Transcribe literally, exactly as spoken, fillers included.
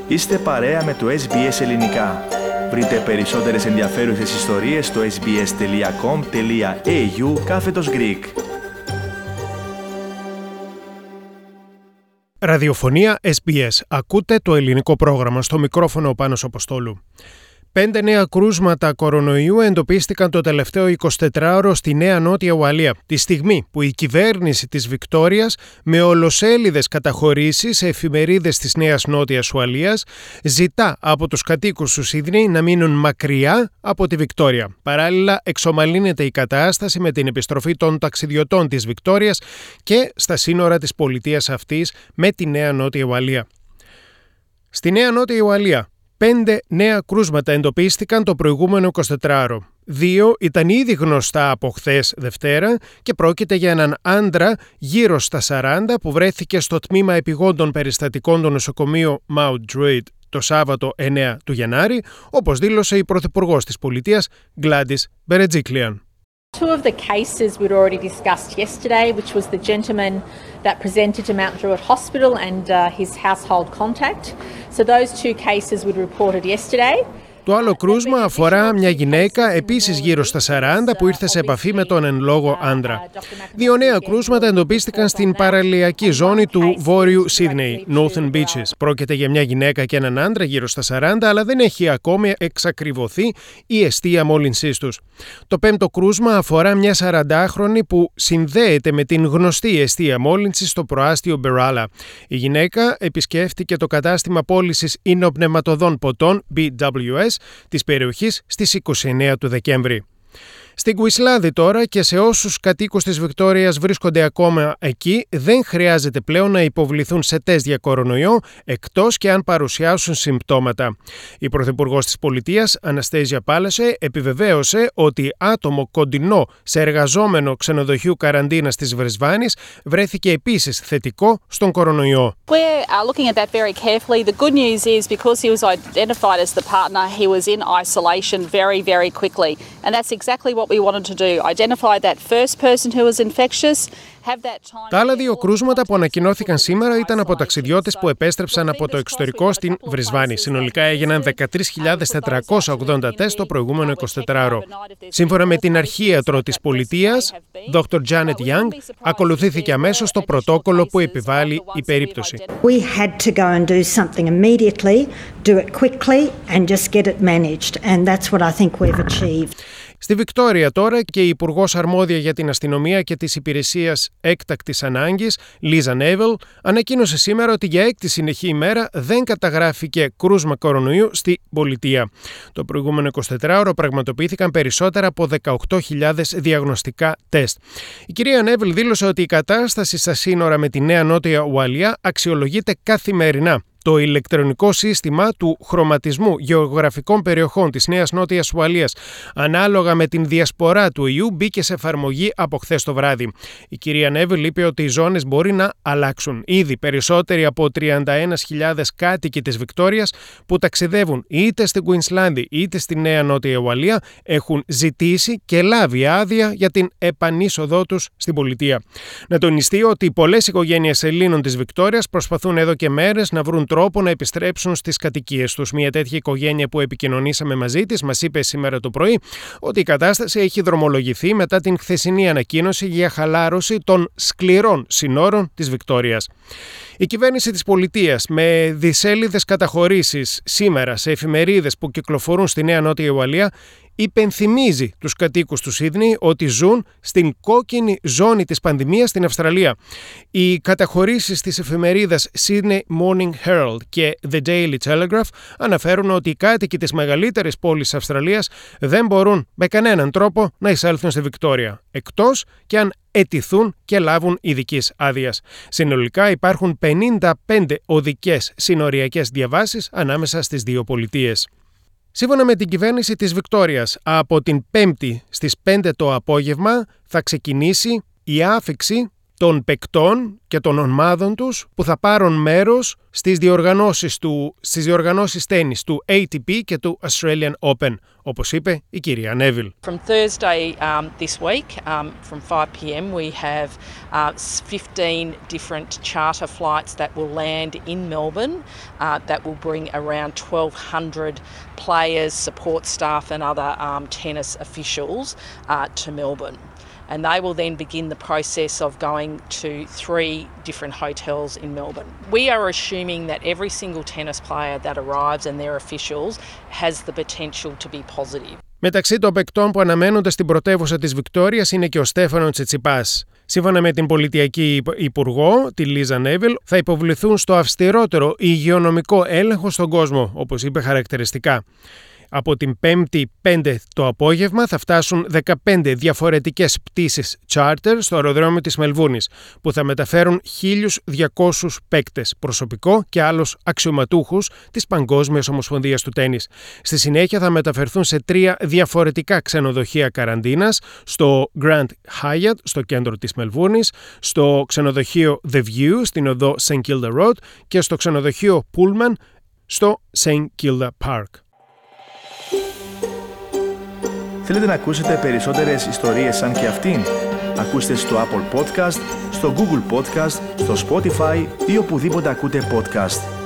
Είστε παρέα με το ες μπι ες Ελληνικά. Βρείτε περισσότερες ενδιαφέρουσες ιστορίες στο sbs.com.au κάθετος Greek. Ραδιοφωνία ες μπι ες. Ακούτε το ελληνικό πρόγραμμα. Στο μικρόφωνο ο Πάνος Αποστόλου. Πέντε νέα κρούσματα κορονοϊού εντοπίστηκαν το τελευταίο εικοσιτετράωρο στη Νέα Νότια Ουαλία, τη στιγμή που η κυβέρνηση της Βικτόριας, με ολοσέλιδες καταχωρήσεις σε εφημερίδες της Νέας Νότιας Ουαλίας, ζητά από τους κατοίκους του Σίδνεϊ να μείνουν μακριά από τη Βικτόρια. Παράλληλα, εξομαλύνεται η κατάσταση με την επιστροφή των ταξιδιωτών της Βικτόριας και στα σύνορα της πολιτείας αυτής με τη Νέα Νότια Ουαλία. Στη Νέα Νότια Ουαλία, πέντε νέα κρούσματα εντοπίστηκαν το προηγούμενο εικοσιτετράωρο. Δύο ήταν ήδη γνωστά από χθες Δευτέρα και πρόκειται για έναν άντρα γύρω στα σαράντα που βρέθηκε στο τμήμα επιγόντων περιστατικών του νοσοκομείου Mount Druitt το Σάββατο εννέα του Γενάρη, όπως δήλωσε η Πρωθυπουργός της Πολιτείας Gladys Berejiklian. Two of the cases we'd already discussed yesterday, which was the gentleman that presented to Mount Druitt Hospital and uh, his household contact. So those two cases we'd reported yesterday. Το άλλο κρούσμα αφορά μια γυναίκα, επίσης γύρω στα σαράντα, που ήρθε σε επαφή με τον εν λόγω άντρα. Δύο νέα κρούσματα εντοπίστηκαν στην παραλιακή ζώνη του βόρειου Σίδνεϊ, Northern Beaches. Πρόκειται για μια γυναίκα και έναν άντρα γύρω στα σαράντα, αλλά δεν έχει ακόμη εξακριβωθεί η αιστεία μόλυνσής τους. Το πέμπτο κρούσμα αφορά μια σαραντάχρονη που συνδέεται με την γνωστή αιστεία μόλυνση στο προάστιο Μπεράλα. Η γυναίκα επισκέφτηκε το κατάστημα πώλησης υνοπνευματοδών ποτών μπι ντάμπλιου ες της περιοχής στις είκοσι εννέα του Δεκέμβρη. Στην Κουισλάνδη τώρα, και σε όσους κατοίκους της Βικτόριας βρίσκονται ακόμα εκεί, δεν χρειάζεται πλέον να υποβληθούν σε τεστ για κορονοϊό, εκτός και αν παρουσιάσουν συμπτώματα. Η Πρωθυπουργός της Πολιτείας, Αναστέζια Πάλασε, επιβεβαίωσε ότι άτομο κοντινό σε εργαζόμενο ξενοδοχείου καραντίνας της Βρεσβάνης βρέθηκε επίσης θετικό στον κορονοϊό. We're uh, looking at that very carefully. The good news is because he was identified as the partner, he was in isolation very, very quickly. And that's exactly what we wanted to do. Identify that first person who was infectious. Τα άλλα δύο κρούσματα που ανακοινώθηκαν σήμερα ήταν από ταξιδιώτες που επέστρεψαν από το εξωτερικό στην Βρεσβάνη. Συνολικά έγιναν δεκατρείς χιλιάδες τετρακόσια ογδόντα τεστ το προηγούμενο εικοσιτετράωρο. Σύμφωνα με την αρχίατρο της πολιτείας, Δόκτωρ Janet Young, ακολουθήθηκε αμέσως το πρωτόκολλο που επιβάλλει η περίπτωση. We had to go and do something immediately, do it quickly and just get it managed. And that's what I think we've achieved. Στη Βικτόρια τώρα, και η Υπουργός Αρμόδια για την Αστυνομία και τις Υπηρεσίες Έκτακτης Ανάγκης, Λίζα Νέβελ, ανακοίνωσε σήμερα ότι για έκτη συνεχή ημέρα δεν καταγράφηκε κρούσμα κορονοϊού στη πολιτεία. Το προηγούμενο εικοσιτετράωρο πραγματοποιήθηκαν περισσότερα από δεκαοκτώ χιλιάδες διαγνωστικά τεστ. Η κυρία Νέβελ δήλωσε ότι η κατάσταση στα σύνορα με τη Νέα Νότια Ουαλία αξιολογείται καθημερινά. Το ηλεκτρονικό σύστημα του χρωματισμού γεωγραφικών περιοχών της Νέας Νότιας Ουαλίας, ανάλογα με την διασπορά του ιού, μπήκε σε εφαρμογή από χθες το βράδυ. Η κυρία Νέβελ είπε ότι οι ζώνες μπορεί να αλλάξουν. Ήδη περισσότεροι από τριάντα ένα χιλιάδες κάτοικοι της Βικτόριας που ταξιδεύουν είτε στην Κουινσλάνδη είτε στη Νέα Νότια Ουαλία έχουν ζητήσει και λάβει άδεια για την επανείσοδό τους στην πολιτεία. Να τονιστεί ότι πολλές οικογένειες Ελλήνων της Βικτόριας προσπαθούν εδώ και μέρες να βρουν τρόπο να επιστρέψουν στις κατοικίες τους. Μια τέτοια οικογένεια που επικοινωνήσαμε μαζί της μας είπε σήμερα το πρωί ότι η κατάσταση έχει δρομολογηθεί μετά την χθεσινή ανακοίνωση για χαλάρωση των σκληρών συνόρων της Βικτόριας. Η κυβέρνηση της πολιτείας, με δισέλιδες καταχωρήσεις σήμερα σε εφημερίδες που κυκλοφορούν στη Νέα Νότια Ουαλία, υπενθυμίζει τους κατοίκους του Σίδνεϊ ότι ζουν στην κόκκινη ζώνη της πανδημίας στην Αυστραλία. Οι καταχωρήσεις της εφημερίδας Sydney Morning Herald και The Daily Telegraph αναφέρουν ότι οι κάτοικοι της μεγαλύτερης πόλης της Αυστραλίας δεν μπορούν με κανέναν τρόπο να εισέλθουν στη Βικτόρια, εκτός και αν αιτηθούν και λάβουν ειδικής άδειας. Συνολικά υπάρχουν πενήντα πέντε οδικές συνοριακές διαβάσεις ανάμεσα στις δύο πολιτείες. Σύμφωνα με την κυβέρνηση της Βικτόριας, από την Πέμπτη στις πέντε το απόγευμα θα ξεκινήσει η άφιξη των παικτών και των ομάδων τους που θα πάρουν μέρος στις διοργανώσεις, του, στις διοργανώσεις τένις του έι τι πι και του Australian Open, όπως είπε η κυρία Νέβιλ. From Thursday um, this week, um, from five p.m. we have uh, fifteen different charter flights that will land in Melbourne uh, that will bring around twelve hundred players, support staff and other um, tennis officials uh, to Melbourne. And they will then begin the process of going to three different hotels in Melbourne. We are assuming that every single tennis player that arrives and their officials has the potential to be positive. Μεταξύ των παικτών που αναμένονται στην πρωτεύουσα της Βικτόριας είναι και ο Στέφανο Τσιτσιπάς. Σύμφωνα με την πολιτιακή υπουργό, τη Λίζα Νέβιλ, θα υποβληθούν στο αυστηρότερο υγειονομικό έλεγχο στον κόσμο, όπως είπε χαρακτηριστικά. Από την Πέμπτη πέντε το απόγευμα θα φτάσουν δεκαπέντε διαφορετικές πτήσεις charter στο αεροδρόμιο της Μελβούρνης, που θα μεταφέρουν χίλιους διακόσιους παίκτες, προσωπικό και άλλους αξιωματούχους της Παγκόσμιας Ομοσπονδίας του Τένις. Στη συνέχεια θα μεταφερθούν σε τρία διαφορετικά ξενοδοχεία καραντίνας, στο Grand Hyatt στο κέντρο της Μελβούρνης, στο ξενοδοχείο The View στην οδό Saint Kilda Road και στο ξενοδοχείο Pullman στο Saint Kilda Park. Θέλετε να ακούσετε περισσότερες ιστορίες σαν και αυτήν? Ακούστε στο Apple Podcast, στο Google Podcast, στο Spotify ή οπουδήποτε ακούτε podcast.